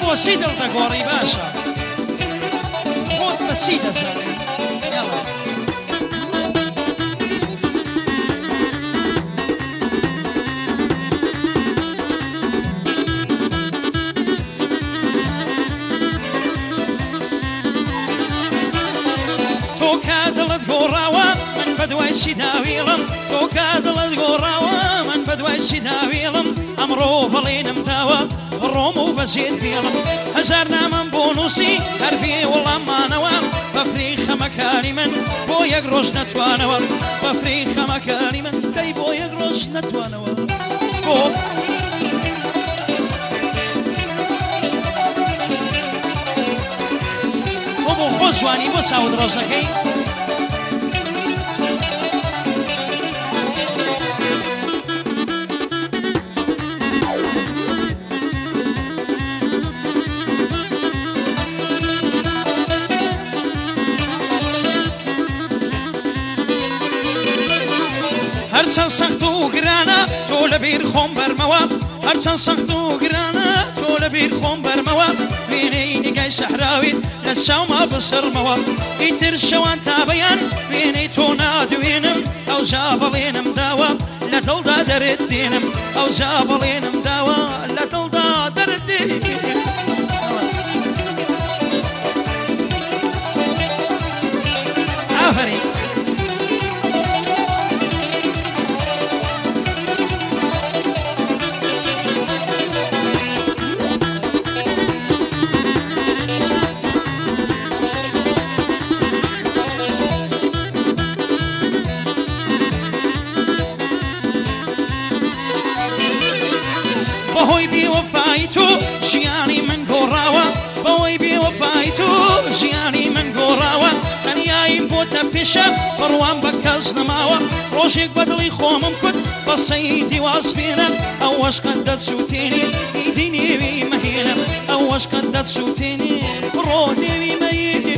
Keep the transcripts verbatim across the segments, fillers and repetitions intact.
بۆچی دڵدەگۆڕی باشە خۆت بەچی دەزانێ یاڵا تۆ کا دڵت گۆڕاوە من بەدوای چی داویڵم تۆ کا دڵت گۆڕاوە من بەدوای چی داویڵم ئەمڕۆ بەڵێنم داوە ڕۆم و بەزێت بێڵم هەزار نامم بۆ نووسی هەر بێ وەڵاممانەوە بەفری خەمەکانی من بۆ یەک ڕۆژ نەتوانەوە بەفری خەمەکانی من دەی بۆ یەک ڕۆژ نەتوانەوە بۆ بۆ بۆ خۆ جوانی بۆ چاوت ڕۆژەکەی هەرچەند سەخت و گرانە تۆ لەبیر خۆم بەرمەوە هەرچەند سەخت و گرانە تۆ لەبیر خۆم بەرمەوە وێنەی نیگای شەحراویت لە چاوما بسڕمەوە ئیتر شەوان تا بەیان وێنەی تۆ نادوێنم ئەوجا بەڵێنم داوە لە دڵدا دەرێت دێنم ئەوجا بەڵێنم داوە لە دڵدا دەرێت دێنم ئافەرین بەهۆی بێوەفای تۆ ژیانی من گۆڕاوە بەهۆی بێوەفای تۆ ژیانی من گۆڕاوە تەنیاییم بۆتە پێشە بڕوان بە کەس نەماوە ڕۆژێک بە دڵی خۆمم کورد بە سەیدی واسبێنە ئەوەش قەت دەتسووتێنێ ئیدی نێوی مەهێنە ئەوەش قەت دەتسووتێنێ بڕۆ نێوی مەهێنێ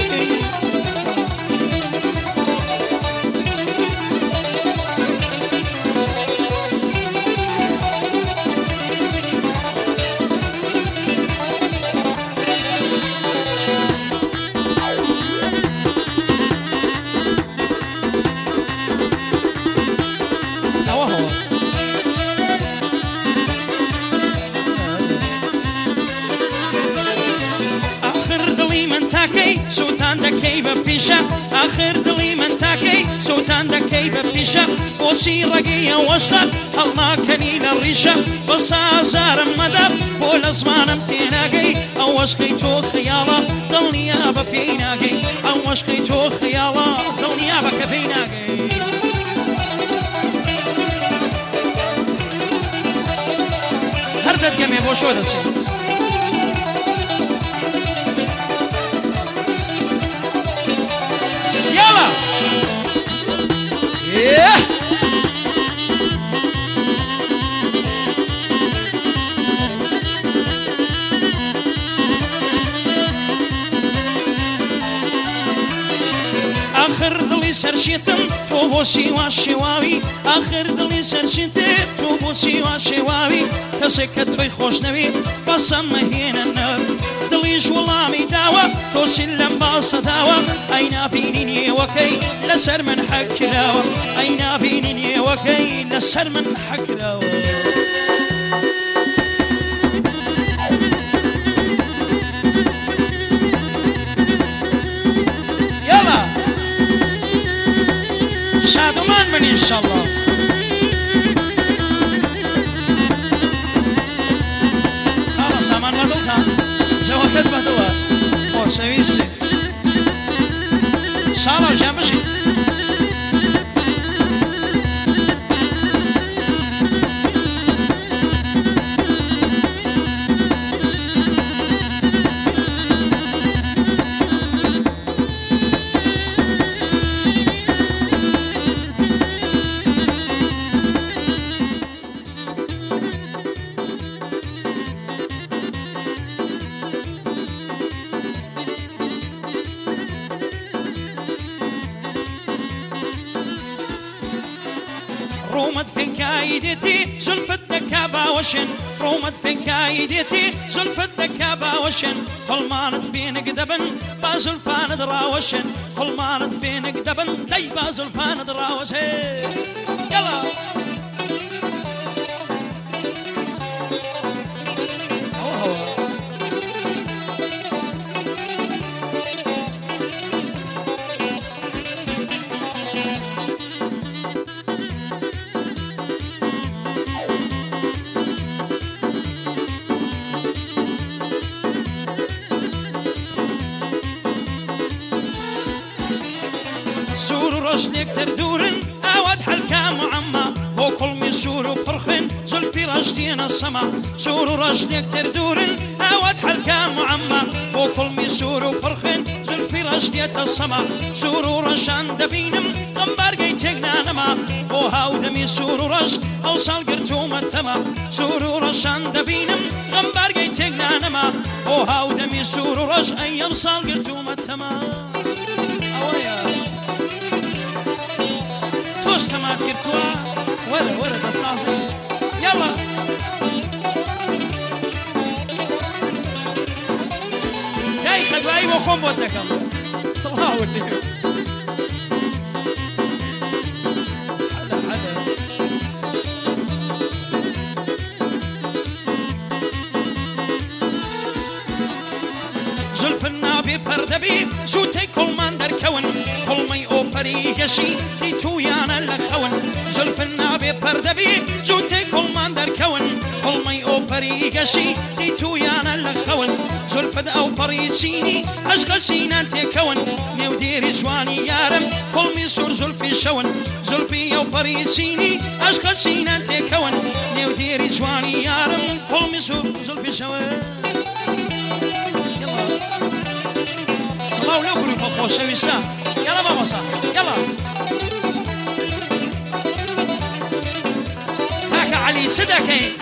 سووتان دەکەی بە پیشە ئاخر دڵی من تاکەی سووتان دەکەی بە پیشە بۆچی ڕێگەی ئەوەشقە هەڵناکەنی لە ڕیشە بە سازارم مەدە بۆ لە زمانم تێناگەی ئەوەشقەی تۆ خەیاڵە دڵنیا بە پێی ناگەی ئەوەشقەی تۆ خەیاڵە دڵنیا بە کە پێی ناگەی هەر دەتگەمێ بۆ شۆ دەچێت يلا yeah. آخر دڵی سەرشێتم تۆ بۆ شیوا شێواوی آخر دڵی سەرشێتم تۆ بۆ شیوا شێواوی کەسێک کە تۆی خۆش نەوێت بەسەم مەهێنە نەر دڵیش وەڵامی داوە تۆسیل لەم باسە داوە ئەی نابینی نێوەکەی لەسەر من حەکراوە ئەی نابینی نێوەکەی لەسەر من حەکراوە یاڵا شادومان من ئینشەڵڵا خاڵە سامان بەدڵتە جەوەکەت بەدڵە خۆشەویستی شاڵە ژیان بژیت رومت فين كايدتي زلفت دكا باوشن ڕۆمەت فێنکایی دێتی زولفت دەکا باوەشن هەڵمانت فێنک دەبن با زولفانت ڕاوەشن هەڵمانت فێنک دەبن دەی با زولفانت ڕاوەشن یەڵا سور و ڕۆژنێکتر دوورن ئاوات حەلکا معەمما بۆ کوڵمی سوور و پڕخن زولفی ڕەش دێنە سەما سور و ڕۆژنێکتر دوورن ئاوات حەلکا معەمما بۆ کوڵمی سوور و پڕخن زولفی ڕەش دێتە سەما سور و ڕەشان دەبینم ئەم بارگەی تێکنانەما بۆ هاودەمی سور و ڕەش ئەو ساڵ گرتومە تەما سور و ڕەشان دەبینم ئەم بارگەی تێکنانەما بۆ هاودەمی سور و ڕەش ئەی ئەم ساڵ گرتومە تەما تۆش تەمات کردووە وەرە وەرە دەسازی یاڵا دای خەدوایی بۆ خۆم بۆت دەکەم سڵاوت لێ زولفن نابێ پەردەبی زووتەی کوڵمان دەرکەون کوڵمەی ئۆپەری گەشی دی توویانە لە خەون زولفن نابێ پەردەبی زووتەی کوڵمان دەرکەون کوڵمەی ئۆپەری گەشی دی توویانە لە خەون زولفت ئەو پەڕی چینی ئەشقە سینان تێکەون نێودێری جوانی یارم کوڵمی سوور زولفی شەون زولفی ئەو پەڕی چینی ئەشقە سینان تێکەون نێودێری جوانی یارم کوڵمی سوور زولفی شەون سڵاو لەو گروپە خۆشەویستە یاڵا مامۆستا یاڵا کاکە عەلی چ دەکەین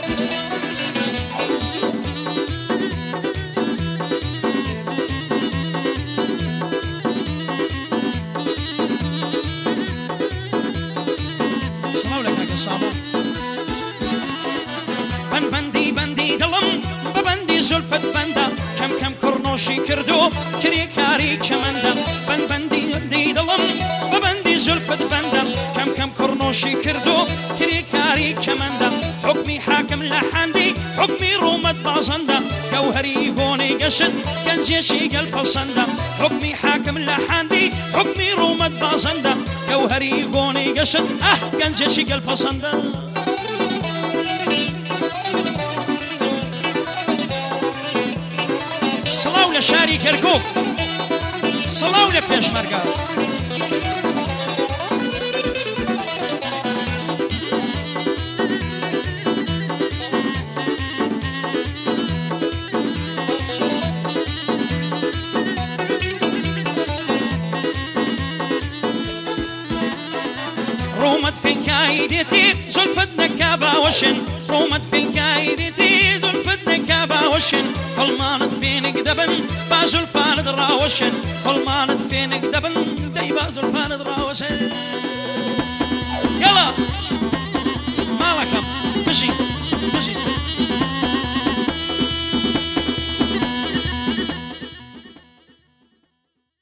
سڵاو لە کاکە ساڵە بەندبەندی بەندی دڵم بەبەندی زولفت بەندە کەم کەم کوڕنۆشی کردو کرێکاری کەمەندە بەندبەندی دڵم بەبەندی زولفت بەندە کەم کەم کوڕنۆشی کردو کرێکاری کەمەندە حکمی حاکم لە حەندی حکمی ڕوومەت بازەندە گەوهەری بۆنەی گەشت گەنجێکی گەلپەسەندە حکمی حاکم لە حەندی حکمی ڕوومەت بازەندە گەوهەری بۆنەی گەشت ئەه گەنجێکی گەلپەسەندە سڵاو لە شاری کەرکووک سڵاو لە پێشمەرگە ڕۆمەت فێنکایی دێتی زولفت دەکا باوەشن ڕۆمەت فێنکایی دێتی زولفت دەکا باوەشن هەڵمانت فێنک دەبن با زولفانت ڕاوەشن هەڵمانت فێنک دەبن دەی با زولفانت ڕاوەشن یاڵا ماڵەکەم بژی